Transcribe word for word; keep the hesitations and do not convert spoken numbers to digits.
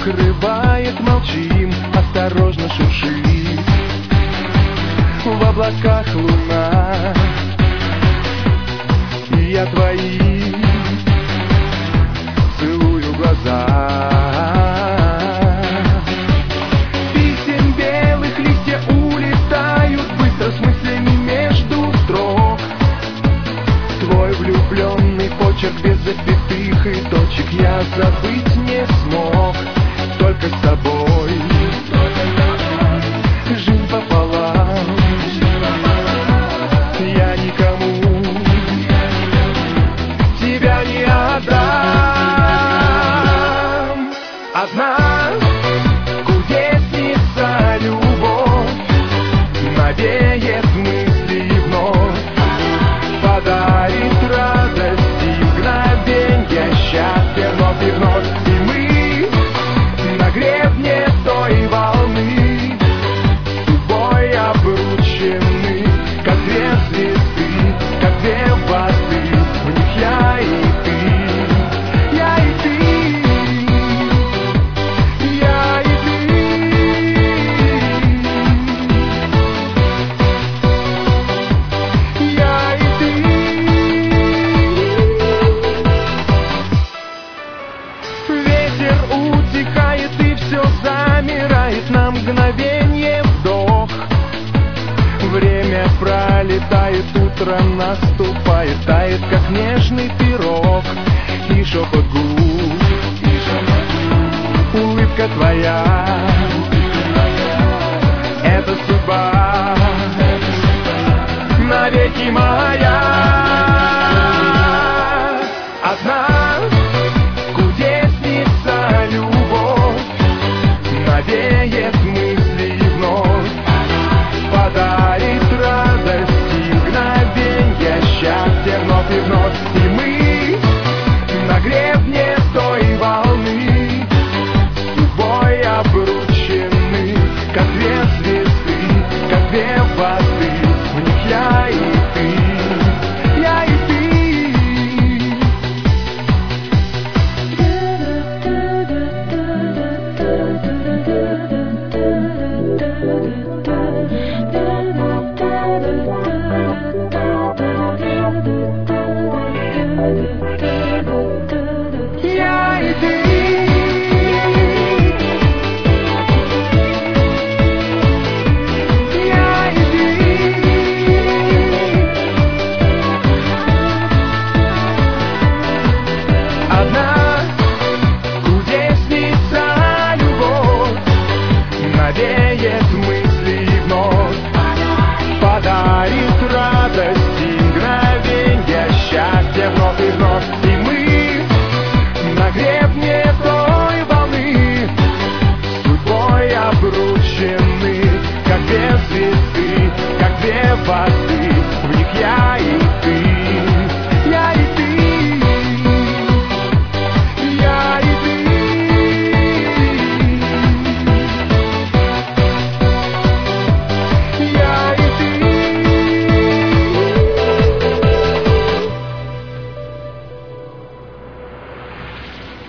накрывает, молчим, осторожно шуршит в облаках луна. И я твои целую глаза. Писем белых листья улетают быстро с мыслями между строк. Твой влюбленный почерк без запятых и точек я забыть не смог. Только с тобой жизнь пополам. Я никому тебя не отдам. Одна кудесница любовь навеет мысли вновь, подарит радость и мгновенья счастья вновь и вновь. И мы на гребне той волны с тобой обручены, как две звезды, как две воды. В них я и ты, я и ты, я и ты. Я и ты. Ветер утихает и все замирает на мгновенье вдох. Время пролетает, утро наступает, тает, как нежный пирог. И шепот губ, улыбка твоя, это судьба навеки моя. Одна кудесница любовь навеет мысли вновь, подарит радость и мгновенья счастья вновь и вновь. И мы на гребне той волны с тобой обручены, как две звезды, как две воды. В них я и ты, я и ты. Я и ты. Я и ты. Одна кудесница любовь навеет мысли вновь, подарит радость и мгновенья счастья вновь и вновь. И мы на гребне той волны с судьбой обручены, как две звезды, как две воды. В них я и